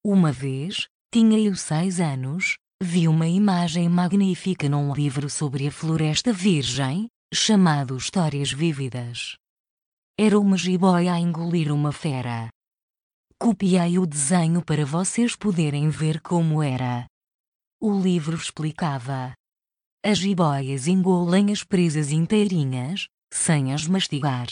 Uma vez, tinha eu 6 anos, vi uma imagem magnífica num livro sobre a Floresta Virgem, chamado Histórias Vívidas. Era uma jiboia a engolir uma fera. Copiei o desenho para vocês poderem ver como era. O livro explicava. As jiboias engolem as presas inteirinhas, sem as mastigar.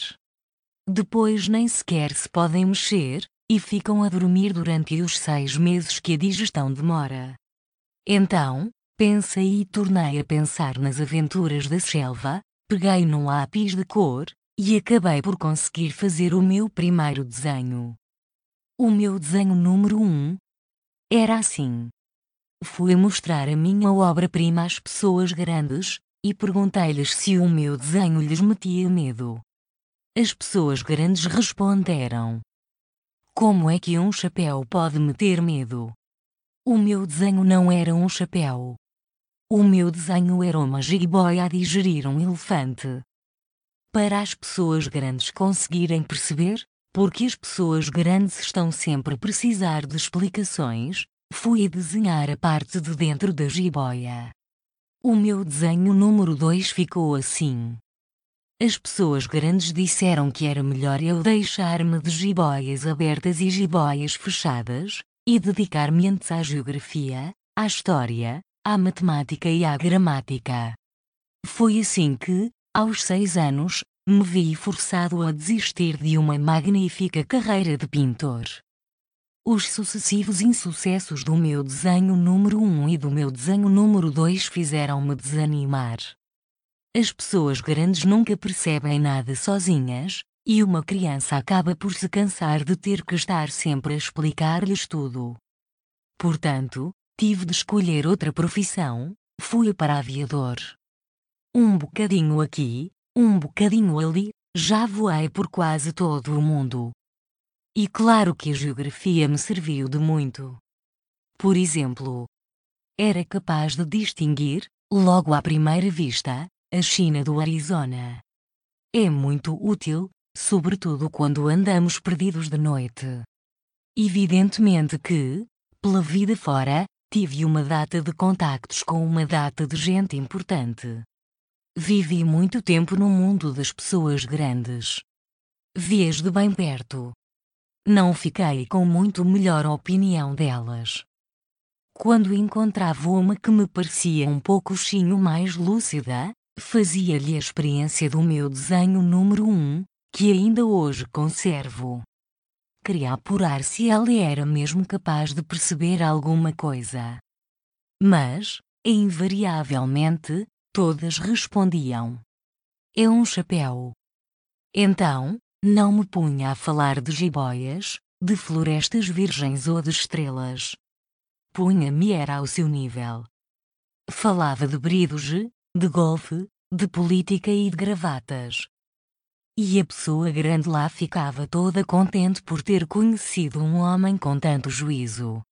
Depois nem sequer se podem mexer, e ficam a dormir durante os 6 meses que a digestão demora. Então, pensei e tornei a pensar nas aventuras da selva, peguei num lápis de cor, e acabei por conseguir fazer o meu primeiro desenho. O meu desenho número 1 era assim. Fui mostrar a minha obra-prima às pessoas grandes, e perguntei-lhes se o meu desenho lhes metia medo. As pessoas grandes responderam: como é que um chapéu pode meter medo? O meu desenho não era um chapéu. O meu desenho era uma jiboia a digerir um elefante. Para as pessoas grandes conseguirem perceber, porque as pessoas grandes estão sempre a precisar de explicações, fui desenhar a parte de dentro da jiboia. O meu desenho número 2 ficou assim. As pessoas grandes disseram que era melhor eu deixar-me de jiboias abertas e jiboias fechadas, e dedicar-me antes à geografia, à história, à matemática e à gramática. Foi assim que, aos 6 anos, me vi forçado a desistir de uma magnífica carreira de pintor. Os sucessivos insucessos do meu desenho número 1 e do meu desenho número 2 fizeram-me desanimar. As pessoas grandes nunca percebem nada sozinhas, e uma criança acaba por se cansar de ter que estar sempre a explicar-lhes tudo. Portanto, tive de escolher outra profissão, fui para aviador. Um bocadinho aqui, um bocadinho ali, já voei por quase todo o mundo. E claro que a geografia me serviu de muito. Por exemplo, era capaz de distinguir, logo à primeira vista, a China do Arizona. É muito útil, sobretudo quando andamos perdidos de noite. Evidentemente que, pela vida fora, tive uma data de contactos com uma data de gente importante. Vivi muito tempo no mundo das pessoas grandes. Vi-as de bem perto. Não fiquei com muito melhor opinião delas. Quando encontrava uma que me parecia um pouquinho mais lúcida, fazia-lhe a experiência do meu desenho número 1, que ainda hoje conservo. Queria apurar se ela era mesmo capaz de perceber alguma coisa. Mas, invariavelmente, todas respondiam: é um chapéu. Então, não me punha a falar de jiboias, de florestas virgens ou de estrelas. Punha-me era ao seu nível. Falava de bridge, de golfe, de política e de gravatas. E a pessoa grande lá ficava toda contente por ter conhecido um homem com tanto juízo.